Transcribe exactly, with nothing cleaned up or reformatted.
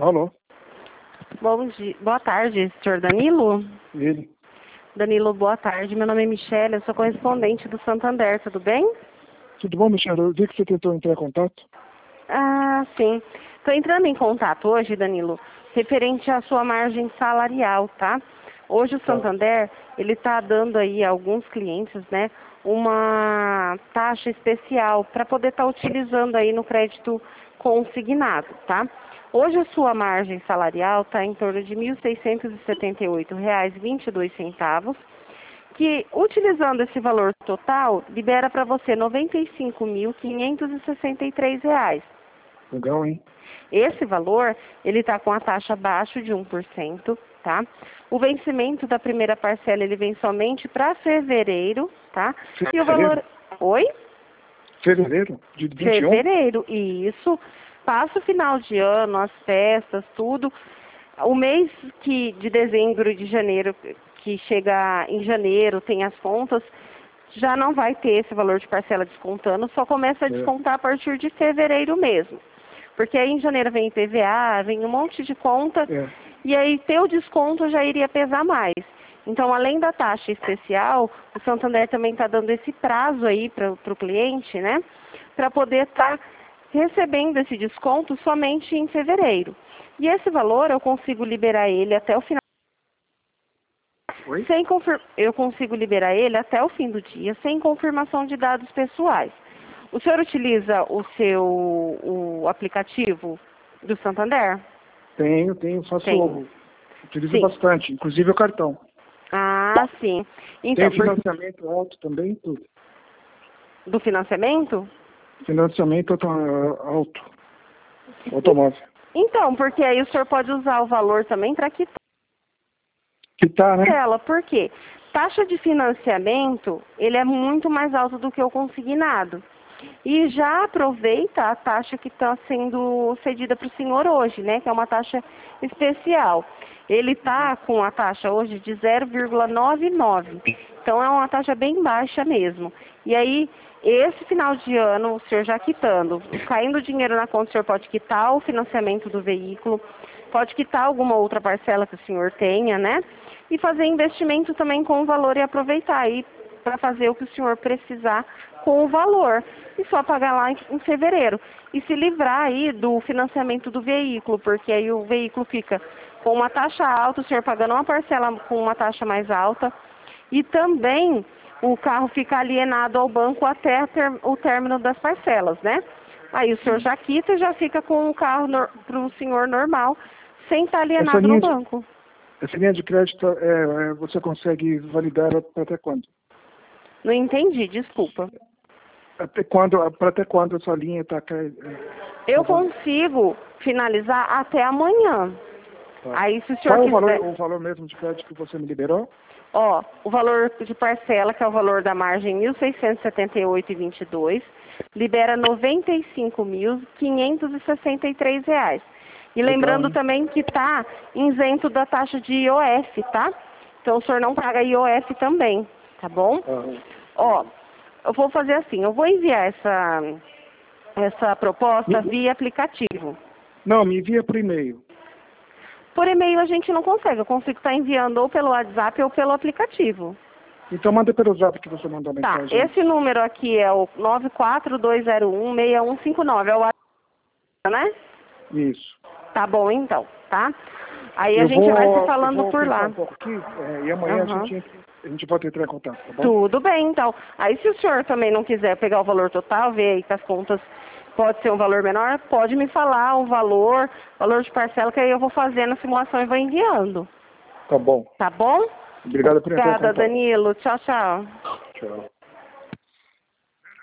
Alô? Bom dia, boa tarde, senhor Danilo. Ele. Danilo, boa tarde. Meu nome é Michele, eu sou correspondente do Santander, tudo bem? Tudo bom, Michele? Eu vi que você tentou entrar em contato. Ah, sim. Estou entrando em contato hoje, Danilo, referente à sua margem salarial, tá? Hoje o Tá. Santander, ele está dando aí a alguns clientes, né, uma taxa especial para poder estar utilizando aí no crédito consignado, tá? Hoje a sua margem salarial está em torno de mil seiscentos e setenta e oito reais e vinte e dois centavos, que utilizando esse valor total, libera para você noventa e cinco mil quinhentos e sessenta e três reais. Legal, hein? Esse valor, ele está com a taxa abaixo de um por cento, tá? O vencimento da primeira parcela, ele vem somente para fevereiro, tá? E o valor... Oi? Fevereiro? De vinte e um? Fevereiro, isso. Passa o final de ano, as festas, tudo. O mês que, de dezembro e de janeiro, que chega em janeiro, tem as contas, já não vai ter esse valor de parcela descontando, só começa a descontar a partir de fevereiro mesmo. Porque aí em janeiro vem I P V A, vem um monte de conta, É. e aí ter o desconto já iria pesar mais. Então, além da taxa especial, o Santander também está dando esse prazo aí para o cliente, né? Para poder estar recebendo esse desconto somente em fevereiro. E esse valor eu consigo liberar ele até o final. Oi? Sem confir... Eu consigo liberar ele até o fim do dia, sem confirmação de dados pessoais. O senhor utiliza o seu o aplicativo do Santander? Tenho, tenho, faço. Tem. Utilizo Sim. bastante, inclusive o cartão. Ah, sim. Então, Tem por... financiamento alto também, tudo. do financiamento? Financiamento auto- alto. Automóvel. Então, porque aí o senhor pode usar o valor também para quitar Que tá, né? ela. Por quê? Taxa de financiamento, ele é muito mais alto do que o consignado. E já aproveita a taxa que está sendo cedida para o senhor hoje, né? Que é uma taxa especial. Ele está com a taxa hoje de zero vírgula noventa e nove. Então é uma taxa bem baixa mesmo. E aí, esse final de ano, o senhor já quitando, caindo dinheiro na conta, o senhor pode quitar o financiamento do veículo, pode quitar alguma outra parcela que o senhor tenha, né? E fazer investimento também com o valor e aproveitar aí para fazer o que o senhor precisar com o valor. E só pagar lá em, em fevereiro. E se livrar aí do financiamento do veículo, porque aí o veículo fica com uma taxa alta, o senhor pagando uma parcela com uma taxa mais alta. E também o carro fica alienado ao banco até ter, o término das parcelas, né? Aí o senhor já quita e já fica com o carro para o senhor normal, sem estar Essa alienado linha no de, banco. essa linha de crédito, é, é, você consegue validar ela até quando? Não entendi, desculpa. Até quando, para até quando essa linha está... Eu consigo finalizar até amanhã. Tá. Aí se o senhor Qual é o quiser... valor, o valor mesmo de crédito que você me liberou? Ó, o valor de parcela, que é o valor da margem mil seiscentos e setenta e oito reais e vinte e dois centavos, libera noventa e cinco mil quinhentos e sessenta e três reais. E Legal, lembrando hein? também que está isento da taxa de I O F, tá? Então o senhor não paga I O F também, tá bom? Ah, Ó, eu vou fazer assim, eu vou enviar essa, essa proposta me- via aplicativo. não, me envia por e-mail. Por e-mail a gente não consegue, eu consigo estar enviando ou pelo WhatsApp ou pelo aplicativo. Então manda pelo zap que você mandou a Tá, mensagem. esse número aqui é o nove quatro dois zero um seis um cinco nove, é o WhatsApp, né? Isso. Tá bom então, tá? Aí a Eu gente vou, vai se eu falando vou por pensar lá. um pouco aqui é, e amanhã a Aham. gente, a gente volta a entrar em contato, tá bom? Tudo bem, então. Aí se o senhor também não quiser pegar o valor total, ver aí que as contas pode ser um valor menor, pode me falar o valor, valor de parcela, que aí eu vou fazendo a simulação e vou enviando. Tá bom. Tá bom? Obrigado por entrar em Obrigada, contato. Danilo. Tchau, tchau. Tchau.